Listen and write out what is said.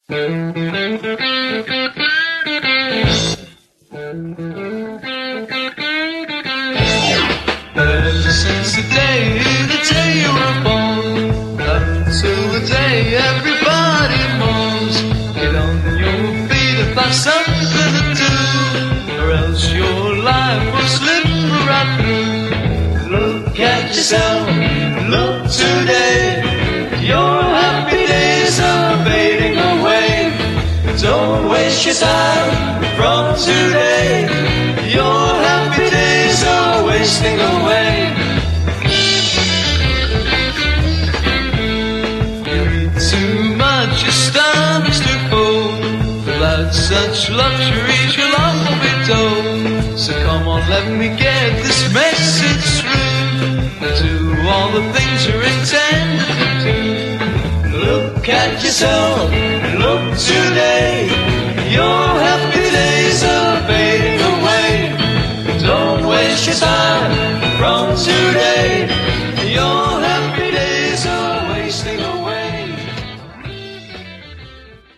Ever since the day you were born, up to the day everybody mourns. Get on your feet and find something to do, or else your life will slip right through. Look at yourself, look today. Your happy days are fading away. Don't waste your time from today. Your happy days are wasting away. You eat too much, your stomach's too full. Without such luxuries, your life will be dull. So come on, let me get this message through. Do all the things you're intended to do. Look at yourself, look today. Your happy days are fading away. Don't waste your time from today. Your